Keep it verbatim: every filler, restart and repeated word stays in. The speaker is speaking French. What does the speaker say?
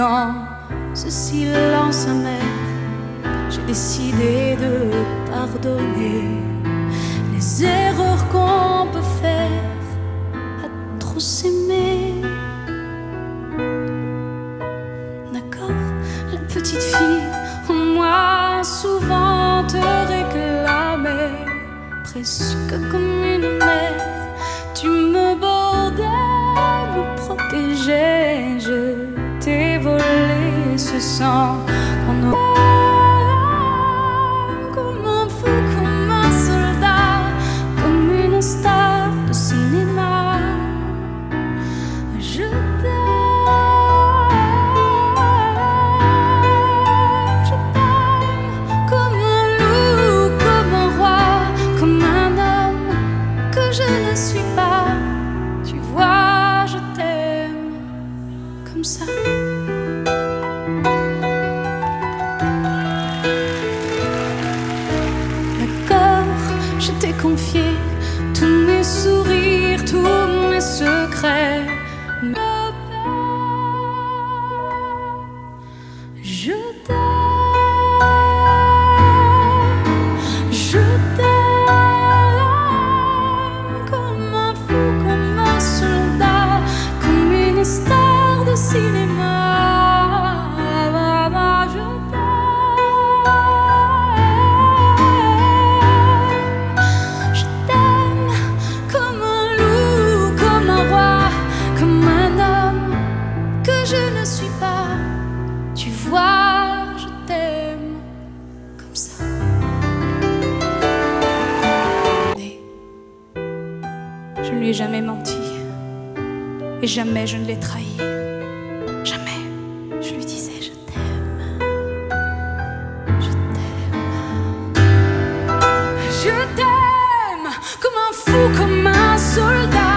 dans ce silence amer, j'ai décidé de pardonner les erreurs qu'on peut faire à trop s'aimer. D'accord, la petite fille en moi souvent te réclamait, presque comme une mère. Tu me bordais, me protégeais, je t'ai volé ce sang en nous. Comme un fou, comme un soldat, comme une star de cinéma, je t'aime, je t'aime comme un loup, comme un roi, comme un homme que je ne suis pas. Tu vois, je t'aime comme ça. Je t'ai confié tous mes sourires, tous mes secrets. Je t'aime, je t'aime comme un fou, comme un soldat, comme une star de cinéma. Je ne suis pas, tu vois, je t'aime comme ça. Je ne lui ai jamais menti et jamais je ne l'ai trahi. Jamais je lui disais je t'aime, je t'aime, je t'aime comme un fou, comme un soldat.